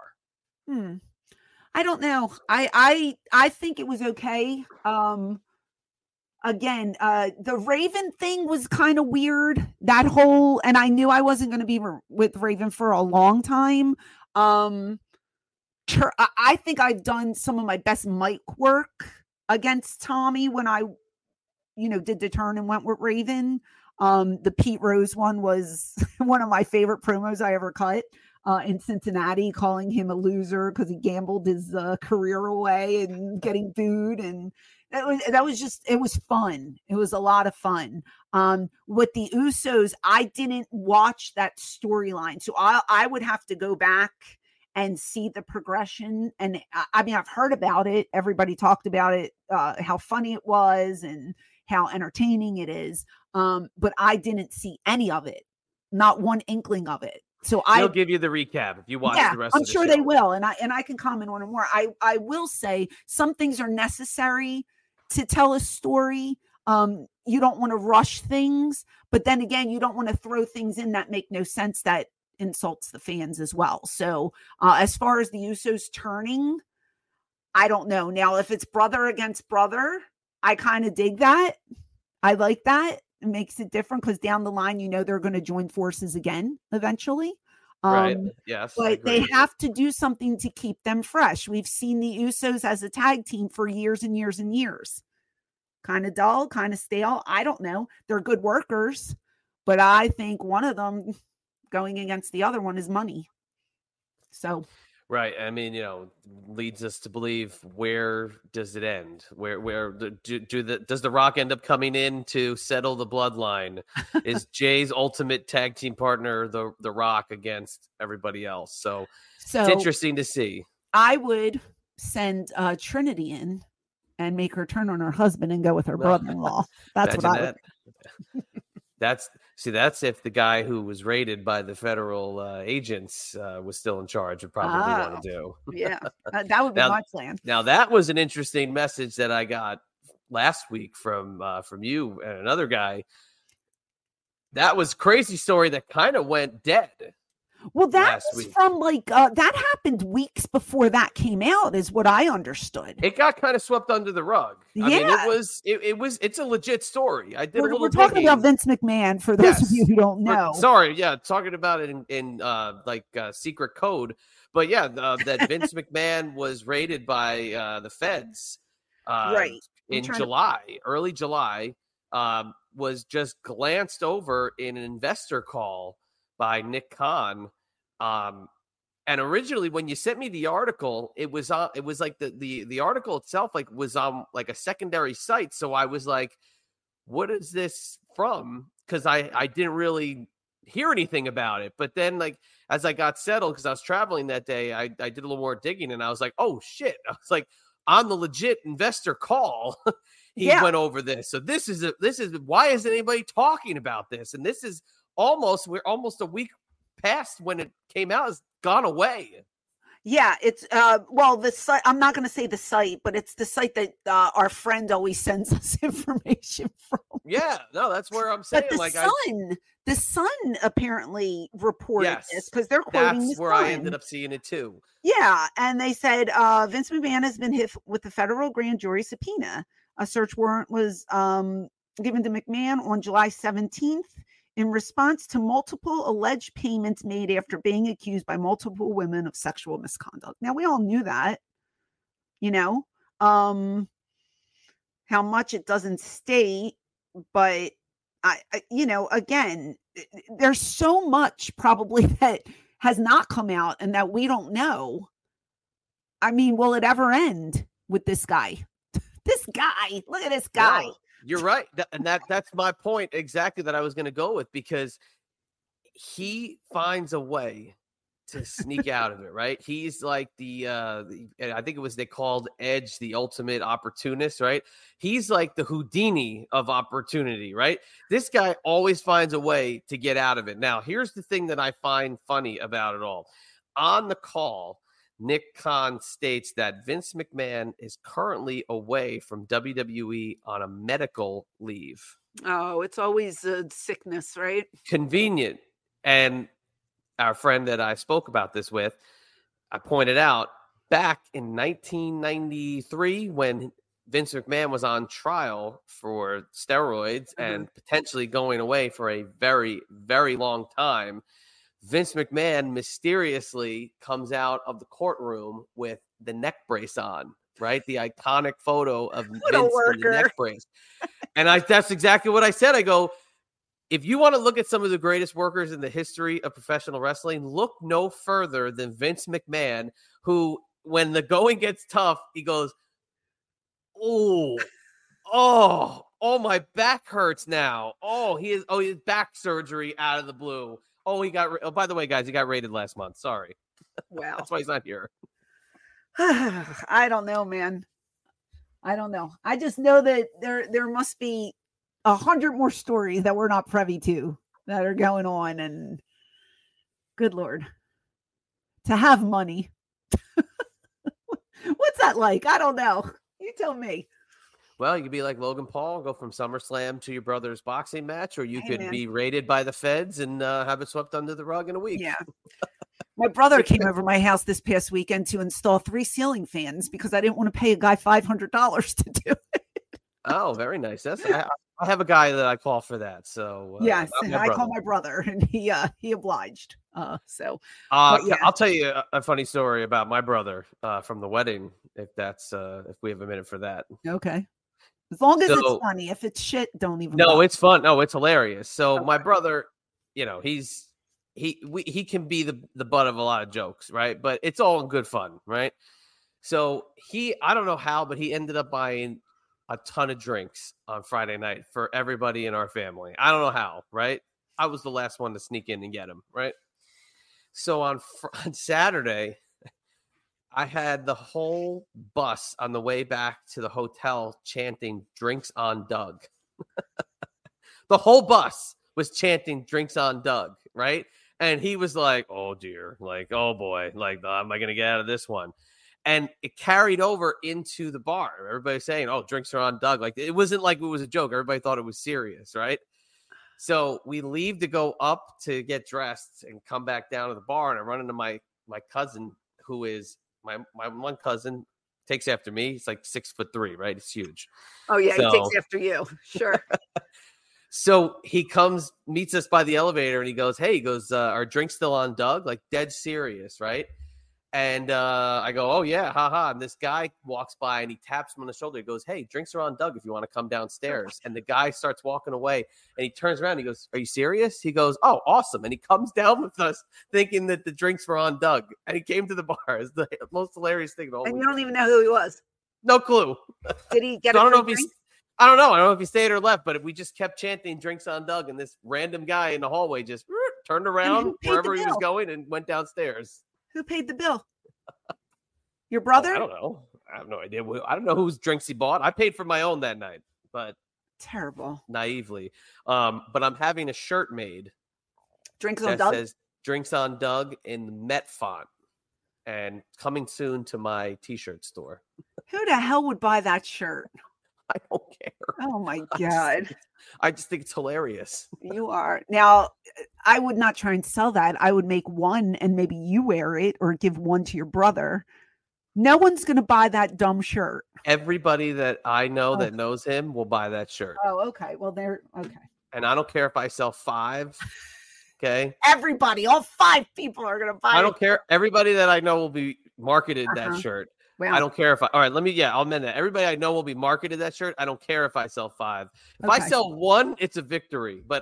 I don't know. I think it was okay. Again, the Raven thing was kind of weird. That whole, and I knew I wasn't going to be with Raven for a long time. I think I've done some of my best mic work against Tommy when I, did the turn and went with Raven. The Pete Rose one was one of my favorite promos I ever cut. In Cincinnati, calling him a loser because he gambled his career away and getting booed. And it was fun. It was a lot of fun. With the Usos, I didn't watch that storyline. So I would have to go back and see the progression. And I mean, I've heard about it. Everybody talked about it, how funny it was and how entertaining it is. But I didn't see any of it, not one inkling of it. So they'll give you the recap if you watch the rest of the show. I'm sure they will. And I can comment on it more. I will say some things are necessary to tell a story. You don't want to rush things, but then again, you don't want to throw things in that make no sense that insults the fans as well. So as far as the Usos turning, I don't know. Now, if it's brother against brother, I kind of dig that. I like that. It makes it different because down the line, they're going to join forces again eventually. Right. Yes. But they have to do something to keep them fresh. We've seen the Usos as a tag team for years and years and years. Kind of dull, kind of stale. I don't know. They're good workers, but I think one of them going against the other one is money. So. Right. I mean, leads us to believe, where does it end? Does The Rock end up coming in to settle the bloodline? Is Jay's ultimate tag team partner the Rock against everybody else? So it's interesting to see. I would send Trinity in and make her turn on her husband and go with her brother-in-law. That's what I would. That's if the guy who was raided by the federal agents was still in charge, would probably want to do. Yeah, that would be my plan. Now, that was an interesting message that I got last week from you and another guy. That was a crazy story that kind of went dead. Well, that was from that happened weeks before that came out, is what I understood. It got kind of swept under the rug. I mean, it's a legit story. I did. We're talking about Vince McMahon for those of you who don't know. Talking about it in secret code. But that Vince McMahon was raided by the feds, right in early July. Was just glanced over in an investor call by Nick Khan. And originally when you sent me the article, it was like the article itself was on like a secondary site. So I was like, what is this from? Because I didn't really hear anything about it. But then as I got settled, because I was traveling that day, I did a little more digging and I was like, oh shit. I was like, on the legit investor call, he went over this. So this is why isn't anybody talking about this? And this is we're almost a week past when it came out, has gone away. Yeah, it's well, the site, I'm not going to say the site, but it's the site that our friend always sends us information from. Yeah, no, that's where I'm saying. But the Sun apparently reported this because they're quoting that's the where Sun. I ended up seeing it too. Yeah, and they said Vince McMahon has been hit with the federal grand jury subpoena. A search warrant was given to McMahon on July 17th in response to multiple alleged payments made after being accused by multiple women of sexual misconduct. Now, we all knew that, how much it doesn't state, but again, there's so much probably that has not come out and that we don't know. I mean, will it ever end with this guy? This guy, look at this guy. Wow. You're right. And that's my point exactly that I was going to go with, because he finds a way to sneak out of it, right? He's like I think they called Edge the ultimate opportunist, right? He's like the Houdini of opportunity, right? This guy always finds a way to get out of it. Now, here's the thing that I find funny about it all. On the call, Nick Khan states that Vince McMahon is currently away from WWE on a medical leave. Oh, it's always a sickness, right? Convenient. And our friend that I spoke about this with, I pointed out back in 1993 when Vince McMahon was on trial for steroids and potentially going away for a very, very long time, Vince McMahon mysteriously comes out of the courtroom with the neck brace on, right? The iconic photo of Vince in the neck brace. And that's exactly what I said. I go, if you want to look at some of the greatest workers in the history of professional wrestling, look no further than Vince McMahon, who, when the going gets tough, he goes, oh, my back hurts now. His back surgery out of the blue. By the way, guys, he got rated last month. Sorry. Wow. That's why he's not here. I don't know, man. I don't know. I just know that there must be 100 more stories that we're not privy to that are going on. And good Lord, to have money. What's that like? I don't know. You tell me. Well, you could be like Logan Paul, go from SummerSlam to your brother's boxing match, or you could be raided by the feds and have it swept under the rug in a week. Yeah. My brother came over my house this past weekend to install 3 ceiling fans because I didn't want to pay a guy $500 to do it. Oh, very nice. I have a guy that I call for that. So yes, I call my brother, and he obliged. I'll tell you a funny story about my brother from the wedding, if we have a minute for that. Okay. As long as it's funny. If it's shit, don't even. No, it's fun. No, it's hilarious. So my brother, he can be the butt of a lot of jokes, right? But it's all in good fun, right? So I don't know how, but he ended up buying a ton of drinks on Friday night for everybody in our family. I don't know how, right? I was the last one to sneak in and get him, right? So on Saturday, I had the whole bus on the way back to the hotel chanting "Drinks on Doug." The whole bus was chanting "Drinks on Doug," right? And he was like, "Oh dear, like, oh boy, like, how am I going to get out of this one?" And it carried over into the bar. Everybody's saying, "Oh, drinks are on Doug." Like, it wasn't like it was a joke. Everybody thought it was serious, right? So we leave to go up to get dressed and come back down to the bar. And I run into my cousin, who is my one cousin, takes after me. He's like 6'3", right? He's huge. Oh yeah, he takes after you. Sure. So he comes, meets us by the elevator, and he goes, "Are drinks still on Doug?" Like, dead serious, right? And I go, "Oh yeah, haha." And this guy walks by and he taps him on the shoulder. He goes, "Hey, drinks are on Doug if you want to come downstairs." And the guy starts walking away, and he turns around and he goes, "Are you serious?" He goes, "Oh, awesome." And he comes down with us thinking that the drinks were on Doug. And he came to the bar. It's the most hilarious thing. And you don't even know who he was. No clue. Did he get so a I don't know drink? I don't know. I don't know if he stayed or left, but we just kept chanting "Drinks on Doug," and this random guy in the hallway just turned around wherever he was going and went downstairs. Who paid the bill? Your brother? I don't know. I have no idea. I don't know whose drinks he bought. I paid for my own that night, but terrible. Naively. But I'm having a shirt made. Drinks on Doug? Says "Drinks on Doug" in the Met font. and coming soon to my t-shirt store. Who the hell would buy that shirt? I don't care. Oh my God. I just think it's hilarious. You are. Now, I would not try and sell that. I would make one and maybe you wear it or give one to your brother. No one's going to buy that dumb shirt. Everybody that I know that knows him will buy that shirt. Oh, okay. Well, they're okay. And I don't care if I sell 5. Okay. Everybody, all 5 people are going to buy it. I don't care. Everybody that I know will be marketed that shirt. Well, I don't care if all right, I'll amend that. Everybody I know will be marketed that shirt. I don't care if I sell 5. If I sell 1, it's a victory. But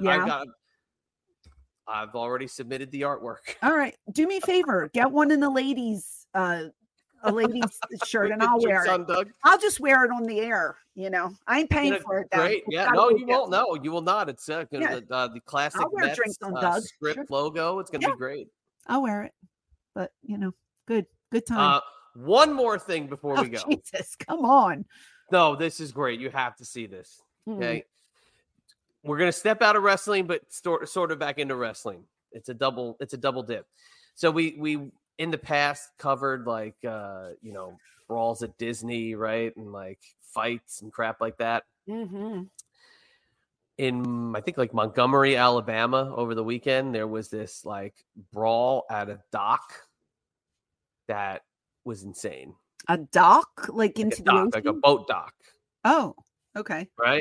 I've already submitted the artwork. All right. Do me a favor. Get one in the ladies' a lady's shirt and I'll wear it. Doug. I'll just wear it on the air. I ain't paying for it. Great. Yeah. No, you won't. No, you will not. It's the classic Mets, script logo. It's going to be great. I'll wear it. But, good time. One more thing before we go. Jesus, come on. No, this is great. You have to see this. Okay. We're going to step out of wrestling, but sort of back into wrestling. It's a double dip. So we in the past covered brawls at Disney, right? And like fights and crap like that. Mm-hmm. In I think like Montgomery, Alabama over the weekend, there was this like brawl at a dock that was insane. A dock? Like into the ocean? Like a boat dock. Oh, okay. Right?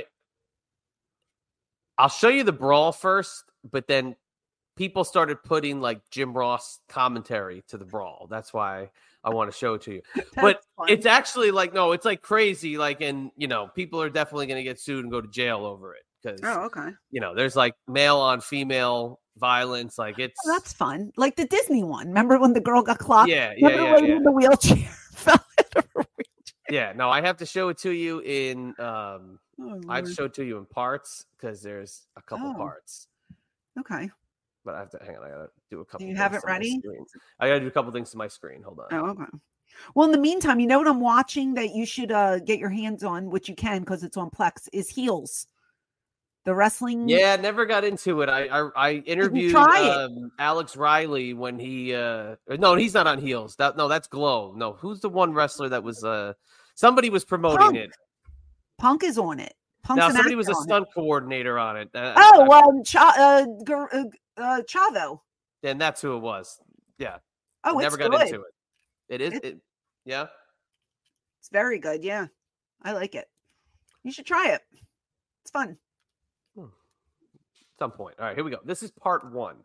I'll show you the brawl first, but then people started putting like Jim Ross commentary to the brawl. That's why I want to show it to you. But fun. It's actually like, no, it's like crazy. Like, and people are definitely going to get sued and go to jail over it. Because, there's like male on female violence. Like it's. Oh, that's fun. Like the Disney one. Remember when the girl got clocked? Yeah. In the wheelchair. Fell in her wheelchair. Yeah. No, I have to show it to you in. I have to show it to you in parts because there's a couple parts. Okay. But I have to hang on. I gotta do a couple. Do you have it ready? I gotta do a couple things to my screen. Hold on. Oh, okay. Well, in the meantime, you know what I'm watching that you should get your hands on, which you can because it's on Plex, is Heels. The wrestling. Yeah, never got into it. I interviewed Alex Riley when he. No, he's not on Heels. That's Glow. No, who's the one wrestler that was? Somebody was promoting it. Punk is on it. Now somebody was a stunt coordinator on it. Chavo. And that's who it was. Yeah. Oh, never got into it. It is. Yeah. It's very good. Yeah. I like it. You should try it. It's fun. At some point. All right, here we go. This is part 1.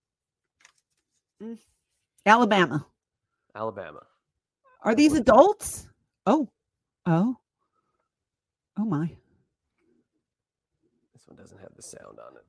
Alabama. Are these adults? Oh my. This one doesn't have the sound on it.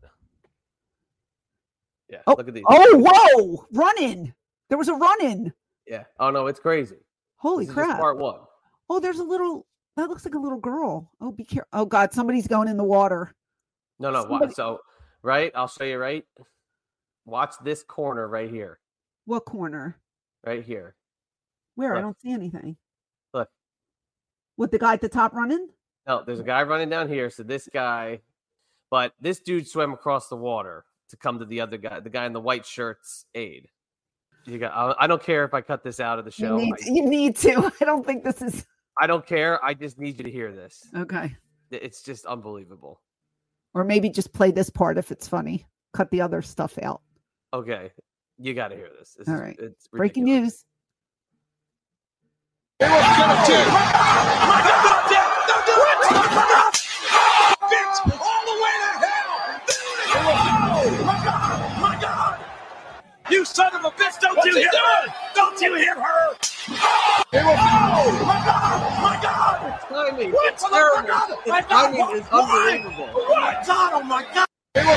Yeah. Oh, look at these. Oh, whoa. Run-in. There was a run-in. Yeah. Oh, no, it's crazy. Holy this crap. Is part 1. Oh, that looks like a little girl. Oh, be careful. Oh, God, somebody's going in the water. No. So, right? I'll show you, right? Watch this corner right here. What corner? Right here. Where? Look. I don't see anything. Look. With the guy at the top running? No, there's a guy running down here. So this guy, but this dude swam across the water to come to the other guy, the guy in the white shirt's aid. I don't care if I cut this out of the show. You need to. I don't think this is. I don't care. I just need you to hear this. Okay. It's just unbelievable. Or maybe just play this part if it's funny. Cut the other stuff out. Okay. You got to hear this. All right. It's breaking news. You son of a bitch, don't you hit her! Don't you hit her! Oh, my God! Timing, it's terrible. The timing is unbelievable. What? God, oh my God!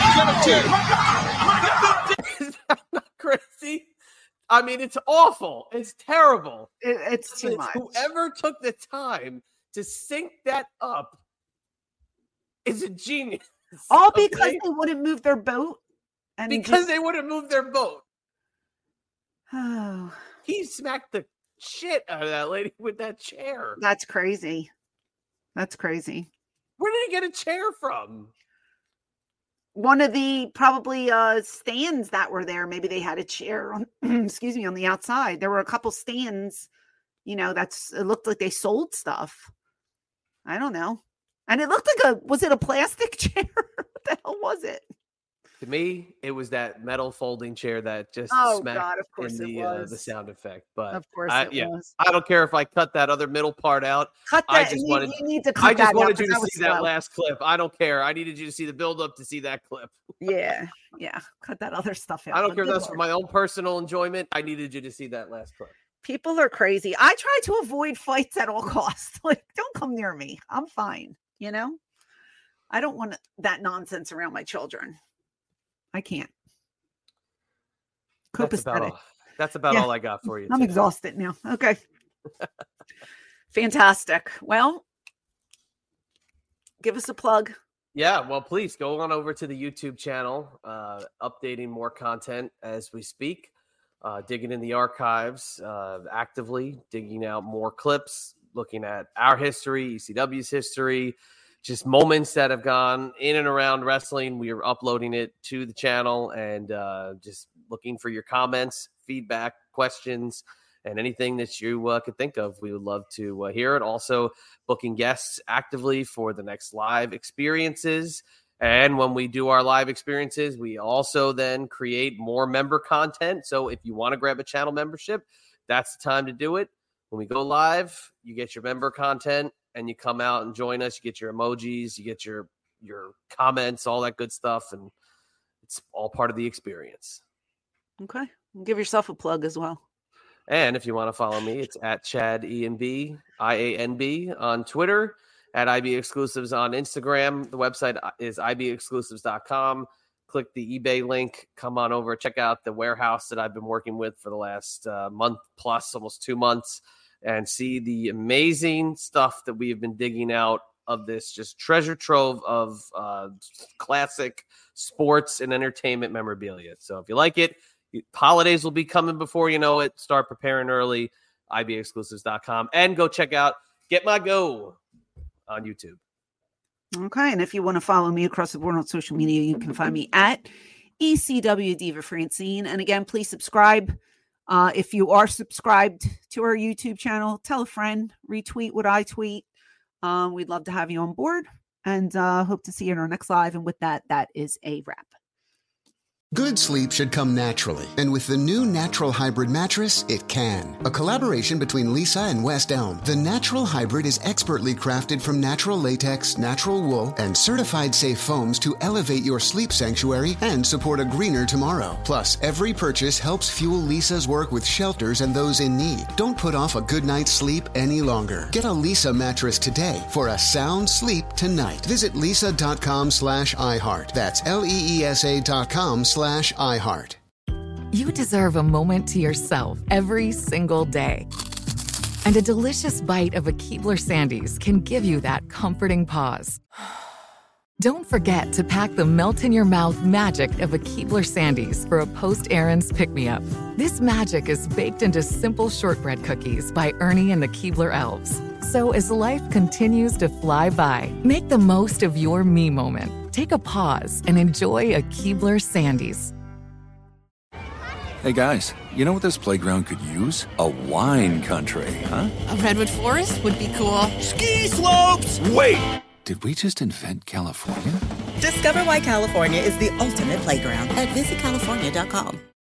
Is that not crazy? I mean, it's awful. It's terrible. It's too much. Whoever took the time to sync that up is a genius. All because they wouldn't move their boat? Because they wouldn't move their boat. Oh. He smacked the shit out of that lady with that chair. That's crazy. Where did he get a chair from? one of the probably stands that were there. Maybe they had a chair on, excuse me, on the outside. There were a couple stands, you know, it looked like they sold stuff. I don't know. And it looked like was it a plastic chair? What the hell was it? To me, it was that metal folding chair that just smacked of course in the sound effect. But of course it was. I don't care if I cut that other middle part out. Cut that. You need to cut that. I just wanted you to see that last clip. I don't care. I needed you to see the build up to see that clip. Yeah. Cut that other stuff out. I don't care if that's for my own personal enjoyment. I needed you to see that last clip. People are crazy. I try to avoid fights at all costs. Like, don't come near me. I'm fine. You know, I don't want that nonsense around my children. I can't. Copacetic. That's about all I got for you. I'm exhausted now. Okay. Fantastic. Well, give us a plug. Yeah, well, please go on over to the YouTube channel, updating more content as we speak, digging in the archives, actively digging out more clips, looking at our history, ECW's history, just moments that have gone in and around wrestling. We are uploading it to the channel and just looking for your comments, feedback, questions, and anything that you could think of. We would love to hear it. Also, booking guests actively for the next live experiences. And when we do our live experiences, we also then create more member content. So if you want to grab a channel membership, that's the time to do it. When we go live, you get your member content and you come out and join us. You get your emojis, you get your comments, all that good stuff. And it's all part of the experience. Okay. Give yourself a plug as well. And if you want to follow me, it's at Chad ENB, IANB on Twitter, at IB Exclusives on Instagram. The website is ibexclusives.com. Click the eBay link. Come on over. Check out the warehouse that I've been working with for the last month plus, almost 2 months, and see the amazing stuff that we have been digging out of this just treasure trove of classic sports and entertainment memorabilia. So if you like it, holidays will be coming before you know it. Start preparing early, ibexclusives.com, and go check out Get My Go on YouTube. Okay, and if you want to follow me across the board on social media, you can find me at ECW Diva Francine. And again, please subscribe. If you are subscribed to our YouTube channel, tell a friend, retweet what I tweet. We'd love to have you on board, and hope to see you in our next live. And with that, that is a wrap. Good sleep should come naturally, and with the new Natural Hybrid mattress, it can. A collaboration between Lisa and West Elm, the Natural Hybrid is expertly crafted from natural latex, natural wool, and certified safe foams to elevate your sleep sanctuary and support a greener tomorrow. Plus, every purchase helps fuel Lisa's work with shelters and those in need. Don't put off a good night's sleep any longer. Get a Lisa mattress today for a sound sleep tonight. Visit lisa.com/iHeart. That's LEESA.com/iHeart. You deserve a moment to yourself every single day. And a delicious bite of a Keebler Sandies can give you that comforting pause. Don't forget to pack the melt-in-your-mouth magic of a Keebler Sandies for a post-errands pick-me-up. This magic is baked into simple shortbread cookies by Ernie and the Keebler Elves. So as life continues to fly by, make the most of your me moment. Take a pause and enjoy a Keebler Sandies. Hey guys, you know what this playground could use? A wine country, huh? A redwood forest would be cool. Ski slopes! Wait! Did we just invent California? Discover why California is the ultimate playground at visitcalifornia.com.